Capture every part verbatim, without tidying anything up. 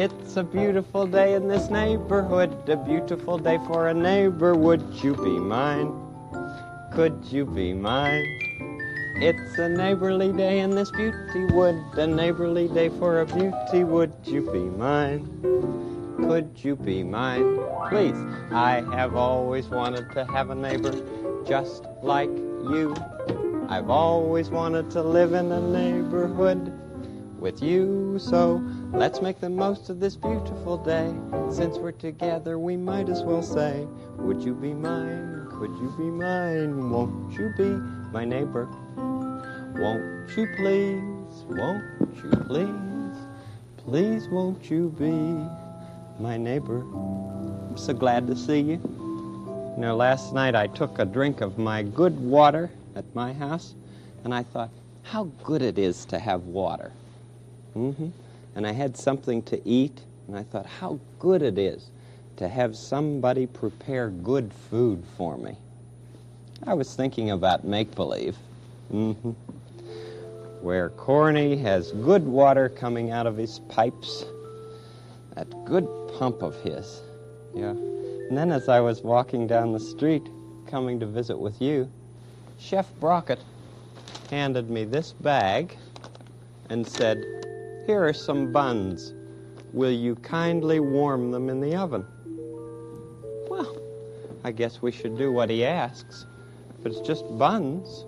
It's a beautiful day in this neighborhood, a beautiful day for a neighbor. Would you be mine? Could you be mine? It's a neighborly day in this beauty wood, a neighborly day for a beauty. Would you be mine? Could you be mine? Please, I have always wanted to have a neighbor just like you. I've always wanted to live in a neighborhood with you. So let's make the most of this beautiful day. Since we're together, we might as well say, would you be mine? Could you be mine? Won't you be my neighbor? Won't you please? Won't you please? Please won't you be my neighbor? I'm so glad to see you. You know, last night I took a drink of my good water at my house, and I thought, how good it is to have water. Mm-hmm. And I had something to eat, and I thought, how good it is to have somebody prepare good food for me. I was thinking about make-believe, mm-hmm. where Corny has good water coming out of his pipes, that good pump of his, yeah. And then as I was walking down the street, coming to visit with you, Chef Brockett handed me this bag and said, here are some buns. Will you kindly warm them in the oven? Well, I guess we should do what he asks. But it's just buns.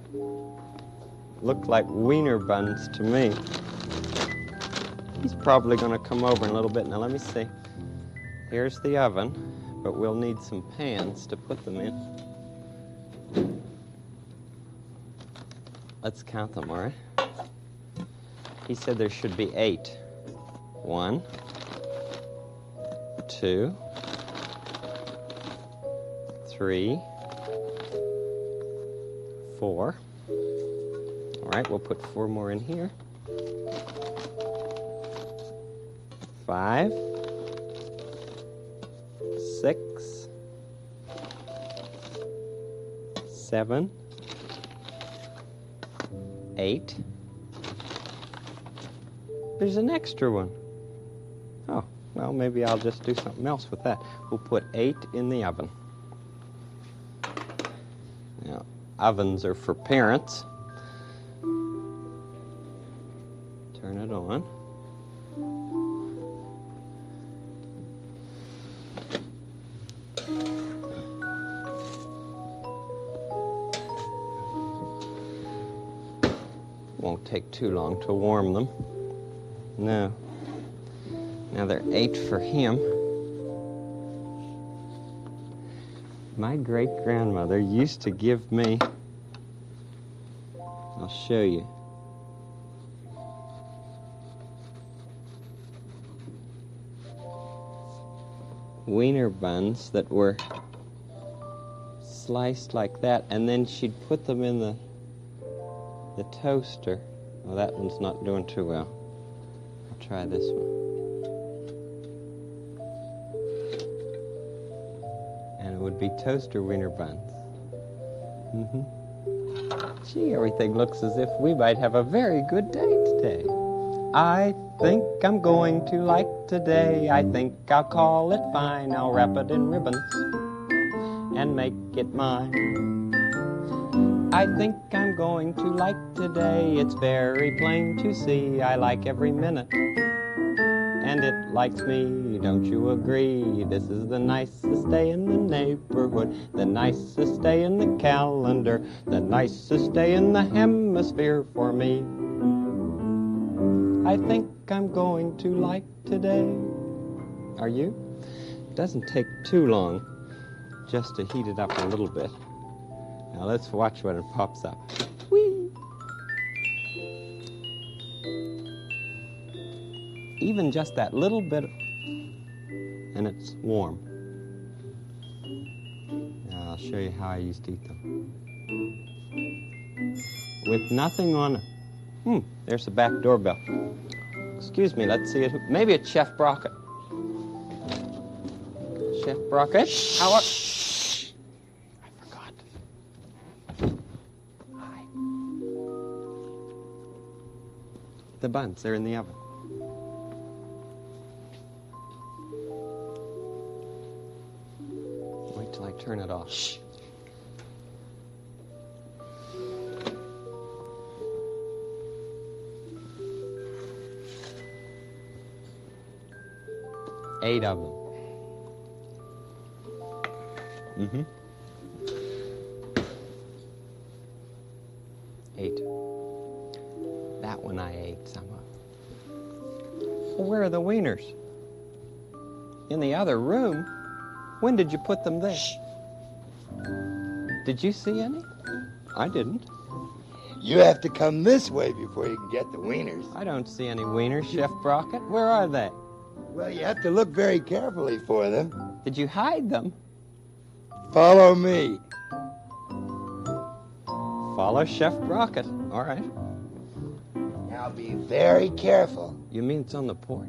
Look like wiener buns to me. He's probably going to come over in a little bit. Now, let me see. Here's the oven, but we'll need some pans to put them in. Let's count them, all right? He said there should be eight. One, two, three, four. All right, we'll put four more in here. Five, six, seven, eight. There's an extra one. Oh, well, maybe I'll just do something else with that. We'll put eight in the oven. Now, ovens are for parents. Turn it on. Won't take too long to warm them. No. Now they're eight for him. My great-grandmother used to give me, I'll show you. Wiener buns that were sliced like that, and then she'd put them in the the toaster. Well, that one's not doing too well. I'll try this one. And it would be toaster wiener buns. Mm-hmm. Gee, everything looks as if we might have a very good day today. I think I'm going to like today. I think I'll call it fine. I'll wrap it in ribbons and make it mine. I think I'm going to like today. It's very plain to see. I like every minute, and it likes me. Don't you agree? This is the nicest day in the neighborhood, the nicest day in the calendar, the nicest day in the hemisphere for me. I think I'm going to like today. Are you? It doesn't take too long just to heat it up a little bit. Now let's watch when it pops up. Whee! Even just that little bit, and it's warm. Now I'll show you how I used to eat them. With nothing on it. Hmm, there's the back doorbell. Excuse me, let's see it. Maybe it's Chef Brockett. Chef Brockett, how are... The buns, they're in the oven. wait till I turn it off. Shh. Eight of them. Mm-hmm. Eight. That one I ate some of. Well, where are the wieners? In the other room? When did you put them there? Shh. Did you see any? I didn't. You have to come this way before you can get the wieners. I don't see any wieners, Chef Brockett. Where are they? Well, you have to look very carefully for them. Did you hide them? Follow me. Follow Chef Brockett. All right. Now be very careful. You mean it's on the porch?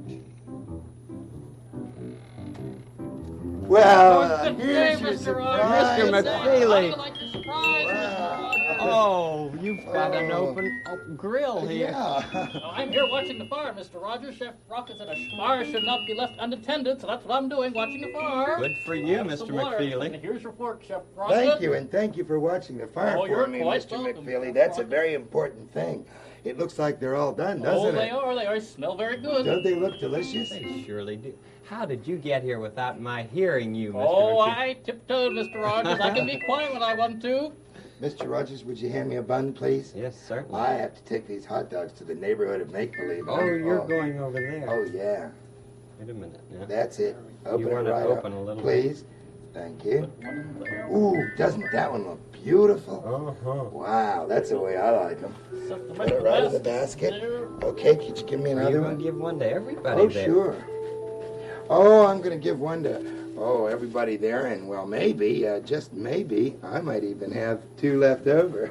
Well, Oh, uh, good here's day, your Mister surprise. Rogers. Mister How McFeely. do you like your surprise, Mister Rogers? Oh, you've got an Oh. open oh, grill here. Yeah. Oh, I'm here watching the fire, Mister Rogers. Chef Brockett said a fire should not be left unattended, so that's what I'm doing, watching the fire. Good for you, Have Mister some water. McFeely. And here's your fork, Chef Brockett. Thank you, and thank you for watching the fire Oh, for you're me, quite Mister welcome, McFeely. Chef That's a Brockett. very important thing. It looks like they're all done, Oh, doesn't they it? are. They are. Smell very good. Don't they look delicious? They surely do. How did you get here without my hearing you, Mister Oh, McFeely? I tiptoed, Mister Rogers. I can be quiet when I want to. Mister Rogers, would you hand me a bun, please? Yes, certainly. I have to take these hot dogs to the neighborhood of Make-Believe. Oh, you're going over there. Oh, yeah. Wait a minute. Now. That's it. Open You it want it right open up, a little bit? please. Thank you. Put one in there. Ooh, doesn't that one look beautiful? Uh-huh. Wow, that's the way I like them. Set the Put it right in the basket. There. Okay, could you give me Are another you going one? to give one to everybody Oh, there? sure. Oh, I'm going to give one to, oh, everybody there, and well, maybe, uh, just maybe, I might even have two left over.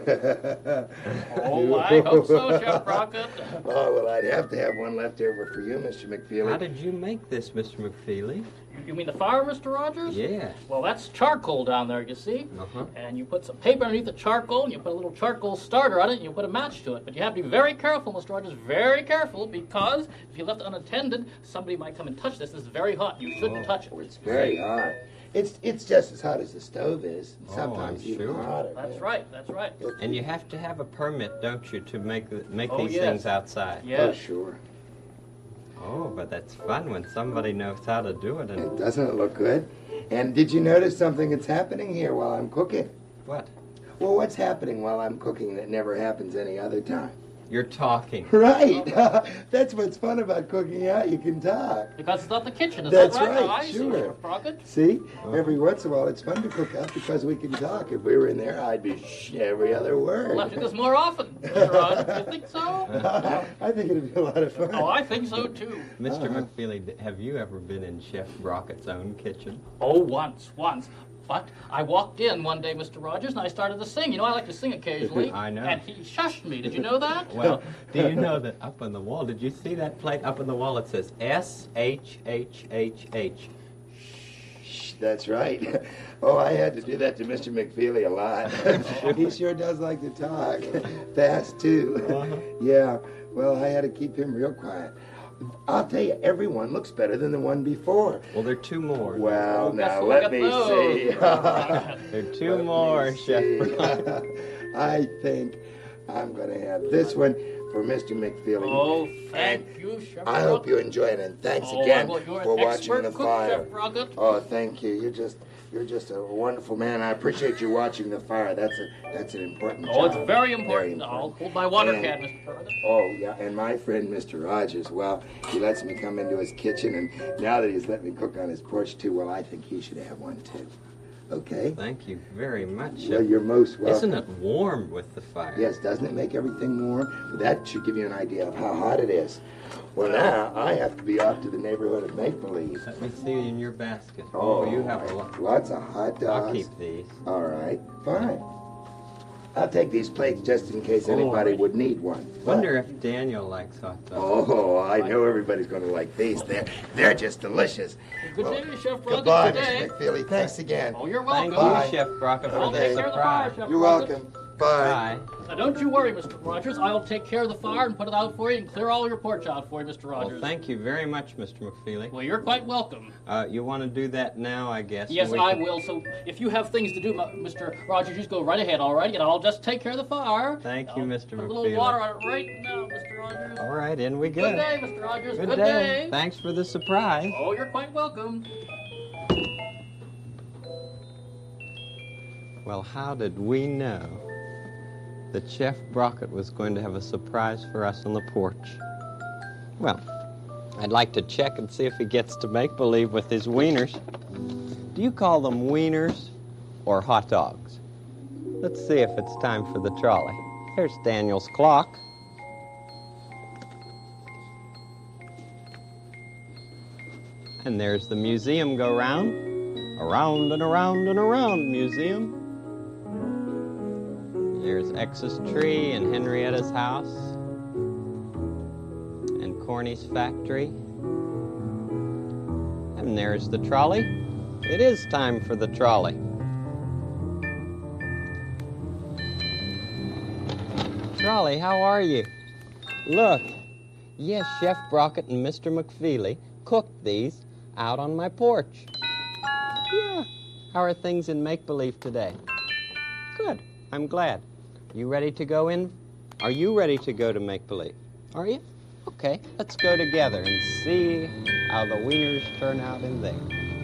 Oh, I hope so, Chef Brockett. Oh, well, I'd have to have one left over for you, Mister McFeely. How did you make this, Mister McFeely? You mean the fire, Mister Rogers? Yeah. Well, that's charcoal down there, you see. Uh-huh. And you put some paper underneath the charcoal, and you put a little charcoal starter on it, and you put a match to it. But you have to be very careful, Mister Rogers, very careful, because if you left it unattended, somebody might come and touch this. This is very hot. You shouldn't touch Oh, it. it's very hot. It's it's just as hot as the stove is. Oh, Sometimes I'm even sure. hotter. That's right, that's right. And you have to have a permit, don't you, to make the- make Oh, these yes. things outside? Oh, Yes. sure. Oh, but that's fun when somebody knows how to do it. And And doesn't it look good? And did you notice something that's happening here while I'm cooking? what? Well, what's happening while I'm cooking that never happens any other time? You're talking. Right. That's what's fun about cooking out. You can talk. Because it's not the kitchen, is That's that right? right, Oh, I see, sure. Chef Brockett. See? Every once in a while, it's fun to cook out because we can talk. If we were in there, I'd be shh every other word. We'll have to do this more often, Mister Rogers. You think so? I think it'd be a lot of fun. Oh, I think so, too. Mister Uh-huh. McFeely, d- have you ever been in Chef Brockett's own kitchen? Oh, once, once. But I walked in one day, Mister Rogers, and I started to sing. You know, I like to sing occasionally. I know. And he shushed me. Did you know that? Well, do you know that up on the wall, did you see that plate up on the wall? It says S H H H H. Shh, that's right. Oh, I had to do that to Mister McFeely a lot. He sure does like to talk. Fast, too. Uh-huh. Yeah, well, I had to keep him real quiet. I'll tell you, every one looks better than the one before. Well, there are two more. Well, Oh, now, guess let look me at those. see. There are two Let me more, Chef see. Brockett. I think I'm going to have this one for Mister McFeely. Oh, thank you, Chef I hope Brockett. you enjoy it, and thanks Oh, again well, you're an for watching expert the cook, fire. Chef Brockett. Oh, thank you. You're just you're just a wonderful man. I appreciate you watching the fire. That's a that's an important Oh, job. it's very important. I'll hold my water And- can, Mister Brockett. Oh, yeah, and my friend Mister Rogers, well, he lets me come into his kitchen, and now that he's let me cook on his porch, too, well, I think he should have one, too. Okay? Thank you very much, Well, Chef. you're most welcome. Isn't it warm with the fire? Yes, doesn't it make everything warm? That should give you an idea of how hot it is. Well, now, I have to be off to the neighborhood of Make-Believe. Let me see in your basket. Oh, you have a lot. lots of hot dogs. I'll keep these. All right, fine. I'll take these plates just in case anybody Alrighty. would need one. Wonder if Daniel likes hot dogs. Oh, I know everybody's going to like these. They're, they're just delicious. Good Well, day, Chef Brockett, Goodbye, today. Mister McFeely. Thanks again. Oh, you're Thank welcome. Bye. you, Chef Brockett, for I'll the take care of the fire, surprise. Chef You're Brockett. welcome. Bye. Now, don't you worry, Mister Rogers. I'll take care of the fire and put it out for you and clear all your porch out for you, Mister Rogers. Well, thank you very much, Mister McFeely. Well, you're quite welcome. Uh, you want to do that now, I guess? Yes, We I can- will. So if you have things to do, Mister Rogers, just go right ahead, all right? And I'll just take care of the fire. Thank you, I'll Mister Put a McFeely. little water on it right now, Mister Rogers. All right, in we go. Good day, Mister Rogers. Good, Good day. day. Thanks for the surprise. Oh, you're quite welcome. Well, how did we know that Chef Brockett was going to have a surprise for us on the porch? Well, I'd like to check and see if he gets to make-believe with his wieners. Do you call them wieners or hot dogs? Let's see if it's time for the trolley. There's Daniel's clock. And there's the museum go round. Around and around and around, museum. There's X's tree and Henrietta's house and Corny's factory. And there's the trolley. It is time for the trolley. Trolley, how are you? Look, yes, Chef Brockett and Mister McFeely cooked these out on my porch. Yeah. How are things in make-believe today? Good. I'm glad. You ready to go in? Are you ready to go to make-believe? Are you? Okay, let's go together and see how the wieners turn out in there.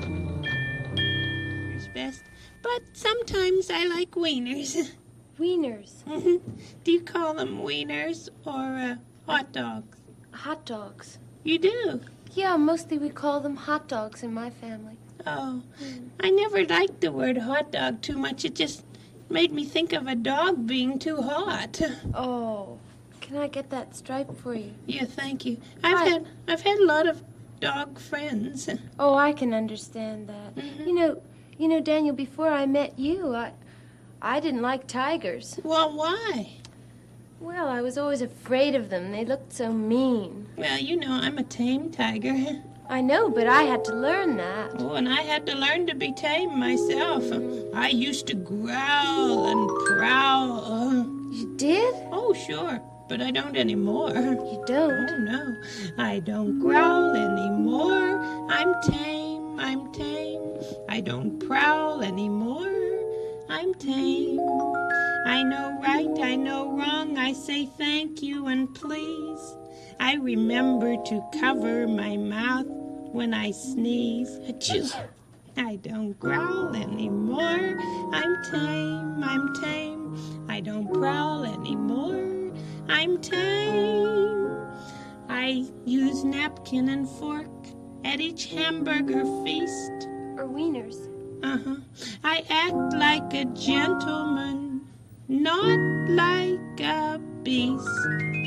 Wieners best, but sometimes I like wieners. Wieners. Do you call them wieners or uh, hot dogs? Hot dogs. You do? Yeah, mostly we call them hot dogs in my family. Oh, I never liked the word hot dog too much. It just made me think of a dog being too hot. Oh, can I get that stripe for you? Yeah, thank you. I've Hi. had I've had a lot of dog friends. Oh, I can understand that. Mhm. You know, you know, Daniel, before I met you, I I didn't like tigers. Well, why? Well, I was always afraid of them. They looked so mean. Well, you know, I'm a tame tiger. I know, but I had to learn that. Oh, and I had to learn to be tame myself. I used to growl and prowl. You did? Oh, sure, but I don't anymore. You don't? Oh, no, I don't growl anymore. I'm tame, I'm tame. I don't prowl anymore. I'm tame. I know right, I know wrong. I say thank you and please. I remember to cover my mouth when I sneeze. Achoo. I don't growl anymore. I'm tame, I'm tame. I don't prowl anymore. I'm tame. I use napkin and fork at each hamburger feast. Or wieners? Uh-huh. I act like a gentleman, not like a beast.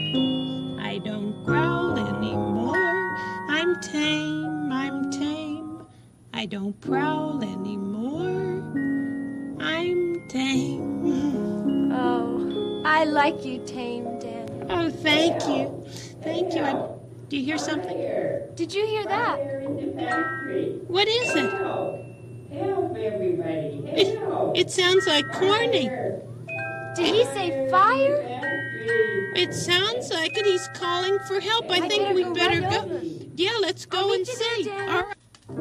I don't growl anymore. I'm tame, I'm tame. I don't prowl anymore. I'm tame. Oh, I like you tame, Daniel. Oh, thank you. Thank you. I, do you hear something? Did you hear that? What is it? Help everybody. It, Help. it sounds like Corny. Did he say fire? It sounds like it. He's calling for help. I, I think better we go better right go. over. Yeah, let's go I'll and meet you there, see. Daniel. All right.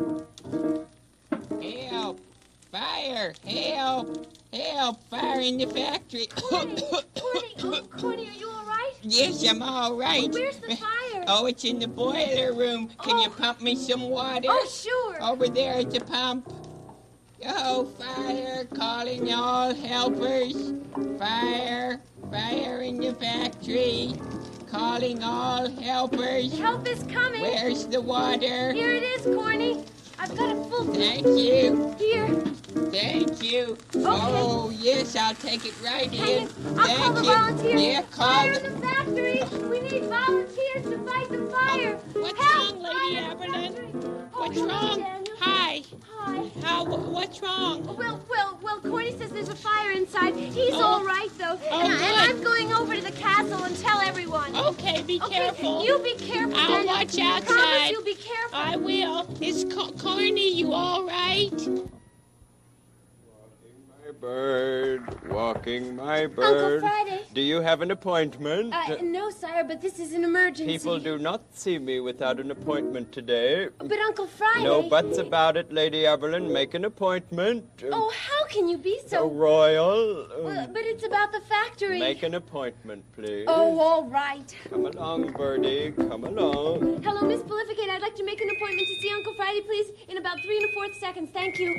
Help! Fire! Help! Help! Fire in the factory! Corny, Corny, oh, Corny, are you all right? Yes, I'm all right. Where's the fire? Oh, it's in the boiler room. Can you Oh. pump me some water? Oh, sure. Over there at the pump. Oh, fire! Calling all helpers. Fire! Fire in the factory. Calling all helpers. Help is coming. Where's the water? Here it is, Corny. I've got a full Thank you. here. Thank you. Oh, yes, I'll take it right Hang in. it. I'll Thank call the you. volunteers. Yeah, call Fire the- in the factory. We need volunteers to fight the fire. What's Help, wrong, Lady fire in the Evelyn? factory. Oh, What's hello, wrong? Daniel. Hi. Hi. How? What's wrong? Well, well, well, Corny says there's a fire inside. He's Oh. all right, though. Oh, and, good. and I'm going over to the castle and tell everyone. Okay, be Okay, careful. you be careful, I'll Daniel. watch Promise outside. you'll be careful. I will. Is Co- Corny, you all right? Walking my bird, walking my bird. Uncle Friday. Do you have an appointment? Uh, no, sire, but this is an emergency. People do not see me without an appointment today. But Uncle Friday... No buts about it, Lady Eberlin. Make an appointment. Oh, how can you be so... So royal. Well, but it's about the factory. Make an appointment, please. Oh, all right. Come along, Birdie. Come along. Hello, Miss Prolificate. I'd like to make an appointment to see Uncle Friday, please, in about three and a fourth seconds. Thank you.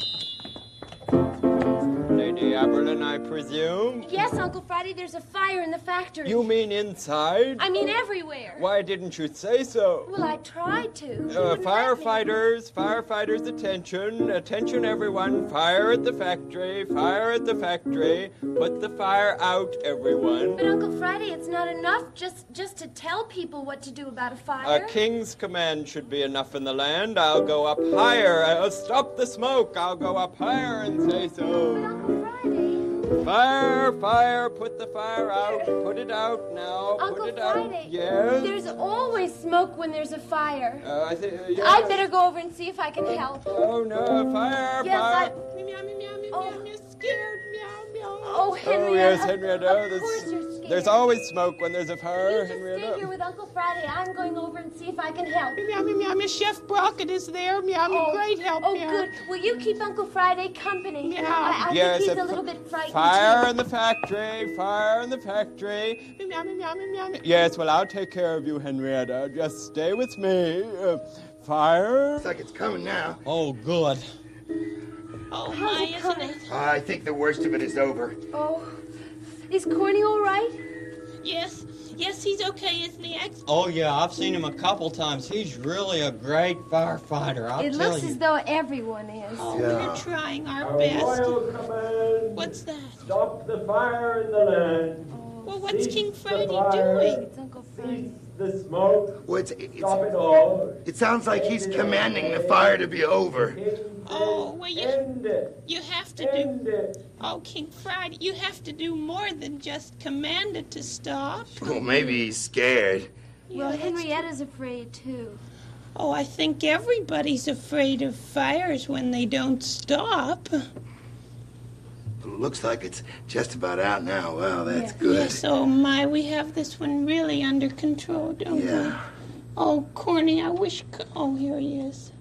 Lady Eberlin, I presume? Yes, Uncle Friday, there's a fire in the factory. You mean inside? I mean everywhere. Why didn't you say so? Well, I tried to. You Uh, wouldn't let me. firefighters, firefighters, attention, attention everyone, fire at the factory, fire at the factory, put the fire out, everyone. But Uncle Friday, it's not enough just just to tell people what to do about a fire. A king's command should be enough in the land. I'll go up higher, I'll stop the smoke, I'll go up higher and say But so. Uncle Friday, Fire, fire, put the fire out, put it out now, Uncle put it Friday, out. Yes? there's always smoke when there's a fire. Uh, I think, uh, yes. I'd better go over and see if I can help. Oh no, fire, Yes, fire. I... Meow, meow, meow, meow, Oh. meow, meow, scared, meow, meow. Oh, Henrietta. Oh, yes, Henrietta. Of There's, course you're scared. there's always smoke when there's a fire, You just Henrietta. stay here with Uncle Friday. I'm going over and see if I can help. Meow, meow, meow, meow, Chef Brockett is there. Meow, meow, Oh, great help, Oh, meow. good. Will you keep Uncle Friday company? Yeah. I, I Yes, think he's a a little bit frightened, Fire too. in the factory, fire in the factory. Meow, meow, meow, meow, meow. Yes, well, I'll take care of you, Henrietta. Just stay with me. Uh, fire. Looks like it's coming now. Oh, good. Oh, How's my, it isn't coming? it? I think the worst of it is over. Oh, is Corny all right? Yes, yes, he's okay, isn't he, X? Oh, yeah, I've seen him a couple times. He's really a great firefighter, I'll It tell looks you. as though everyone is. Oh, Yeah. we're trying our best. command. What's that? Stop the fire in the land. Well, what's Cease King the Friday fire. doing? It's Uncle Friday. Cease the smoke. Well, it's, it's, Stop it all. it sounds like he's commanding the fire to be over. Oh, well, you, End it. you have to do... End it. Oh, King Friday, you have to do more than just command it to stop. Well, maybe he's scared. Well, Yeah, that's- Henrietta's afraid, too. Oh, I think everybody's afraid of fires when they don't stop. Looks like it's just about out now. Well, that's good. Yes, oh my, we have this one really under control, don't we? Yeah. Oh, Corny, I wish... Co- Oh, here he is.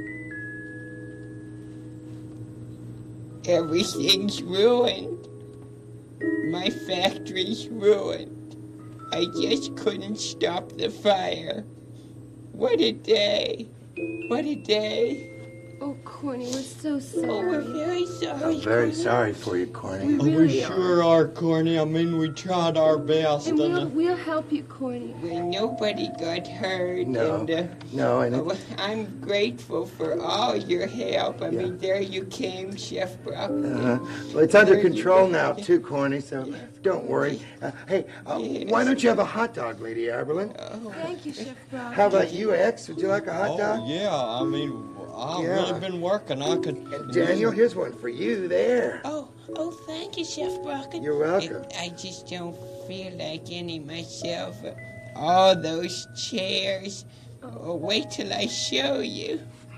Everything's ruined. My factory's ruined. I just couldn't stop the fire. What a day. What a day. Oh, Corny, we're so sorry. Oh, we're very sorry. I'm very Corny. sorry for you, Corny. Oh, we sure are, Corny. I mean, we tried our best. And we'll, And, we'll help you, Corny. Well, nobody got hurt. No. And, uh, No, and oh, it, I'm grateful for all your help. I Yeah. mean, there you came, Chef Brock. uh, well, it's under control now, too, Corny, so don't worry. Uh, hey, uh, Yes. why don't you have a hot dog, Lady Aberlin? Thank you, Chef Brock. How about you, X? Would you like a hot oh, dog? yeah, I mean, I've Yeah. really been working. I could... And Daniel, here's one for you there. Oh, oh, thank you, Chef Brockett. You're welcome. I just don't feel like any myself. All those chairs. Oh, wait till I show you.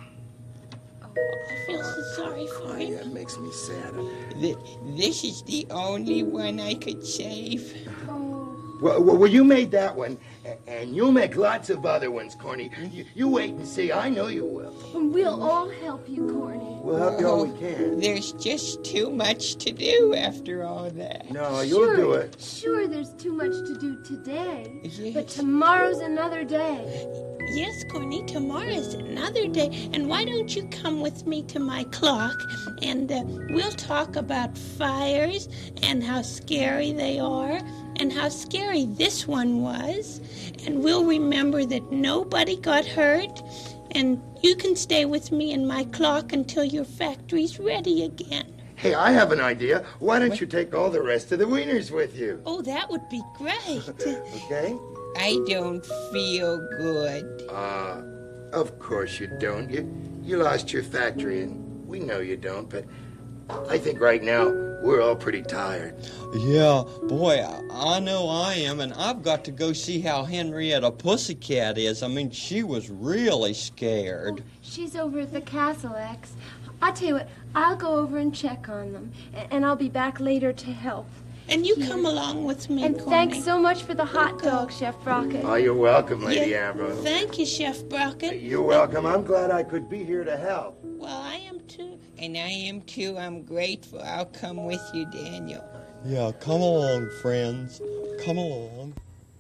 I feel so sorry for Oh, him. yeah, it makes me sad. Th- This is the only one I could save. Oh, Well, well, well, you made that one, a- and you'll make lots of other ones, Corny. You, you wait and see. I know you will. and we'll all help you, Corny. We'll help you all we can. There's just too much to do after all that. No, you'll sure, do it. Sure, there's too much to do today. Yes. But tomorrow's another day. Yes, Corny, tomorrow's another day. And why don't you come with me to my clock and uh, we'll talk about fires and how scary they are and how scary this one was. And we'll remember that nobody got hurt. And you can stay with me in my clock until your factory's ready again. Hey, I have an idea. Why don't you take all the rest of the wieners with you? Oh, that would be great. Okay? I don't feel good. Uh, of course you don't. You, you lost your factory, and we know you don't, but I think right now we're all pretty tired. Yeah, boy, I, I know I am, and I've got to go see how Henrietta Pussycat is. I mean, she was really scared. She's over at the castle, X. I'll tell you what, I'll go over and check on them, a- and I'll be back later to help. And you come along with me, And Corny. thanks so much for the hot dog, Chef Brockett. Oh, you're welcome, Lady Yeah. Ambrose. Thank you, Chef Brockett. You're welcome. I'm glad I could be here to help. Well, I am too. And I am too. I'm grateful. I'll come with you, Daniel. Yeah, come along, friends. Come along.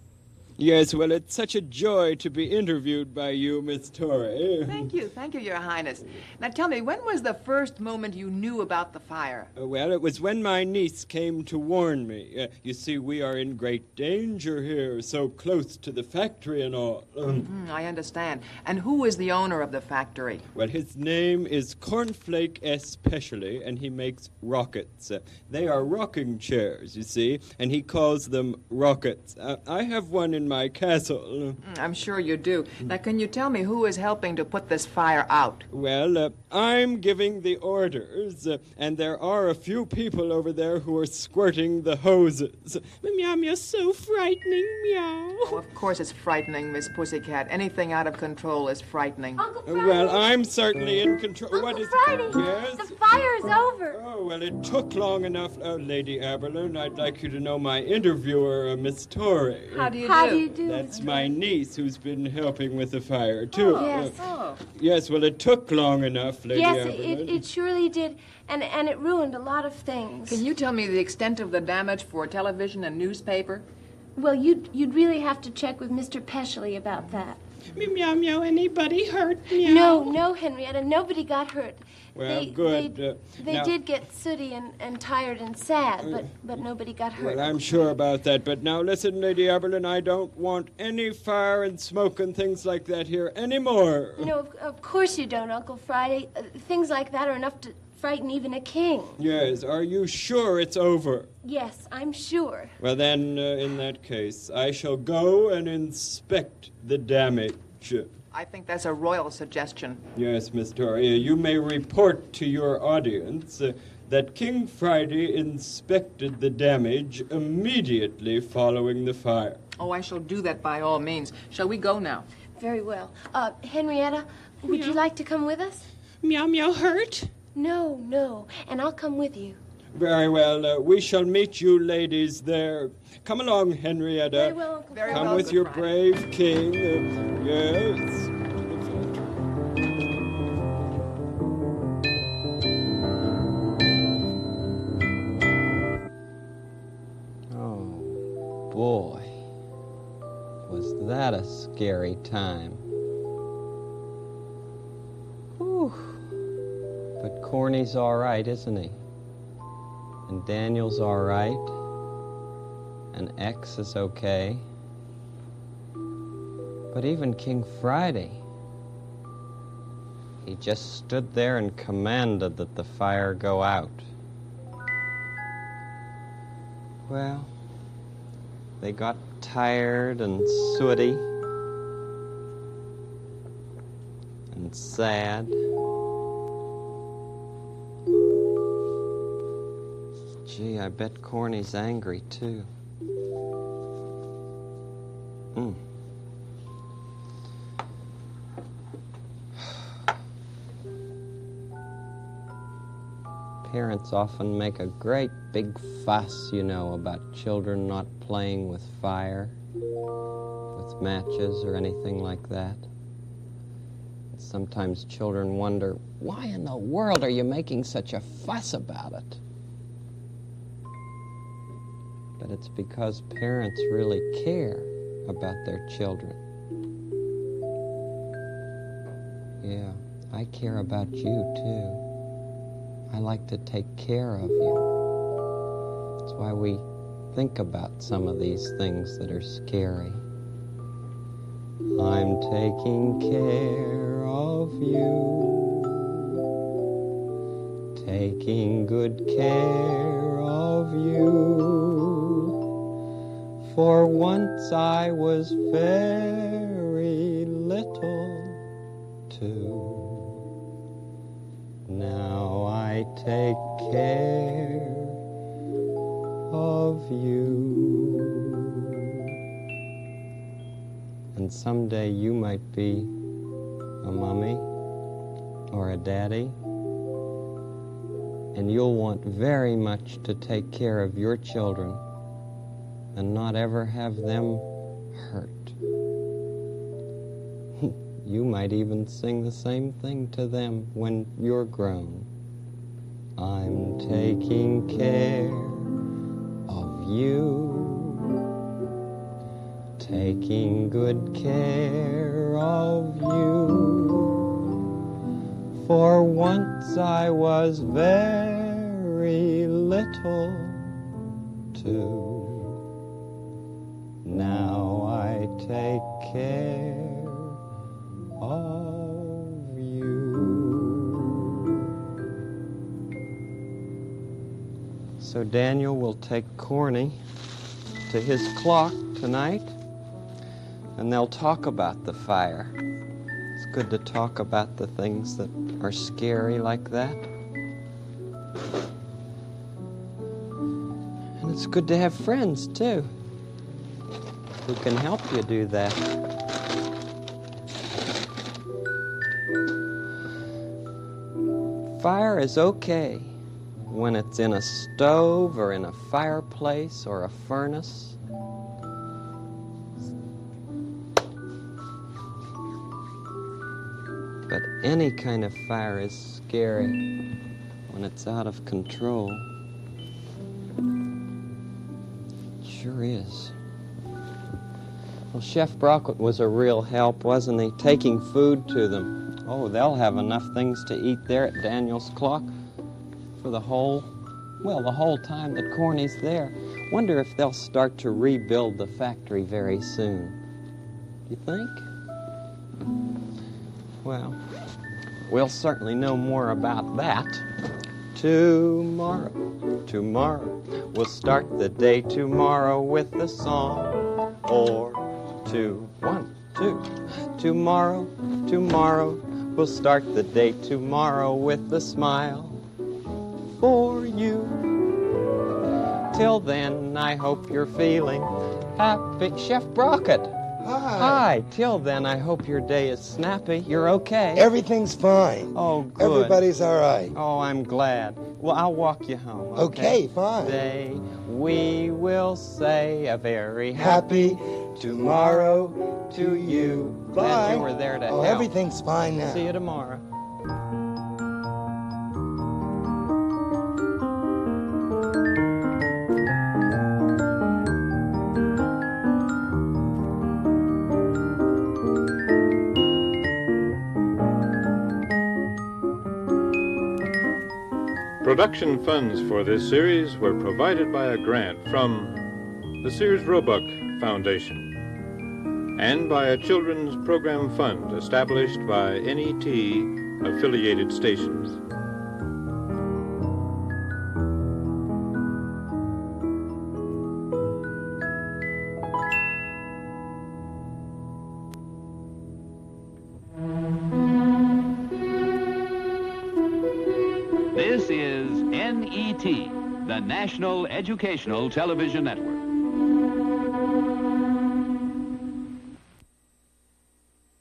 Yes, well, it's such a joy to be interviewed by you, Miss Torrey. Thank you, thank you, Your Highness. Now tell me, when was the first moment you knew about the fire? Uh, well, it was when my niece came to warn me. Uh, you see, we are in great danger here, so close to the factory and all. Um, Mm, I understand. And who is the owner of the factory? Well, his name is Cornflake Especially, and he makes rockets. Uh, they are rocking chairs, you see, and he calls them rockets. Uh, I have one in my castle. Mm, I'm sure you do. Now, can you tell me who is helping to put this fire out? Well, uh, I'm giving the orders, uh, and there are a few people over there who are squirting the hoses. Meow, you're so frightening, meow. Oh, of course it's frightening, Miss Pussycat. Anything out of control is frightening. Uncle Uh, Friday. Well, I'm certainly in control. Uncle What is Friday. Yes? The fire's over. Oh, well, it took long enough. Oh, Lady Aberlin, I'd like you to know my interviewer, uh, Miss Torrey. How do you How do? do you do? That's my niece who's been helping with the fire, too. Yes. Uh, Oh. yes, well, it took long enough, Lady Yes, it, Aberlin. it, it surely did, and, and it ruined a lot of things. Can you tell me the extent of the damage for television and newspaper? Well, you'd, you'd really have to check with Mister Peshley about that. Meow, meow, anybody hurt, meow? No, no, Henrietta, nobody got hurt. Well, they, good. They, Uh, they now- did get sooty and, and tired and sad, but, but nobody got hurt. Well, I'm sure about that, but now listen, Lady Aberlin, I don't want any fire and smoke and things like that here anymore. No, of, of course you don't, Uncle Friday. Uh, things like that are enough to frighten even a king. Yes, are you sure it's over? Yes, I'm sure. Well, then, uh, in that case, I shall go and inspect the damage. I think that's a royal suggestion. Yes, Miss Torrey, uh, you may report to your audience uh, that King Friday inspected the damage immediately following the fire. Oh, I shall do that by all means. Shall we go now? Very well. Uh, Henrietta, would you Yeah. like to come with us? Meow, meow, hurt? No, no, and I'll come with you. Very well, uh, we shall meet you ladies there. Come along, Henrietta. Very well, Uncle Very Friday. Come well, with Good your Friday. brave king. Uh, yes. Oh, boy. Was that a scary time. Whew. But Corny's all right, isn't he? And Daniel's all right. And X is okay. But even King Friday, he just stood there and commanded that the fire go out. Well, they got tired and sooty and sad. Gee, I bet Corny's angry, too. Mm. Parents often make a great big fuss, you know, about children not playing with fire, with matches or anything like that. Sometimes children wonder, why in the world are you making such a fuss about it? But it's because parents really care about their children. Yeah, I care about you, too. I like to take care of you. That's why we think about some of these things that are scary. I'm taking care of you, taking good care of you. For once I was very little too. Now I take care of you. And someday you might be a mommy or a daddy And you'll want very much to take care of your children and not ever have them hurt. You might even sing the same thing to them when you're grown. I'm taking care of you, taking good care of you. For once I was very little too. Now I take care of you. So Daniel will take Corny to his clock tonight, and they'll talk about the fire. It's good to talk about the things that are scary like that. And it's good to have friends, too, who can help you do that. Fire is okay when it's in a stove or in a fireplace or a furnace. But any kind of fire is scary when it's out of control. It sure is. Well, Chef Brockett was a real help, wasn't he? Taking food to them. Oh, they'll have enough things to eat there at Daniel's clock for the whole, well, the whole time that Corny's there. Wonder if they'll start to rebuild the factory very soon. Do you think? Well, we'll certainly know more about that tomorrow. Tomorrow, we'll start the day tomorrow with a song or two. One, two. Tomorrow, tomorrow, we'll start the day tomorrow with a smile for you. Till then, I hope you're feeling happy. Chef Brockett. Hi. Hi. Till then, I hope your day is snappy. You're okay. Everything's fine. Oh, good. Everybody's all right. Oh, I'm glad. Well, I'll walk you home. Okay, fine. Today, we will say a very Happy happy tomorrow to you. Bye. Glad you were there to Oh, help. everything's fine now. See you tomorrow. Production funds for this series were provided by a grant from the Sears Roebuck Foundation and by a children's program fund established by N E T affiliated stations. This is N E T, the National Educational Television Network.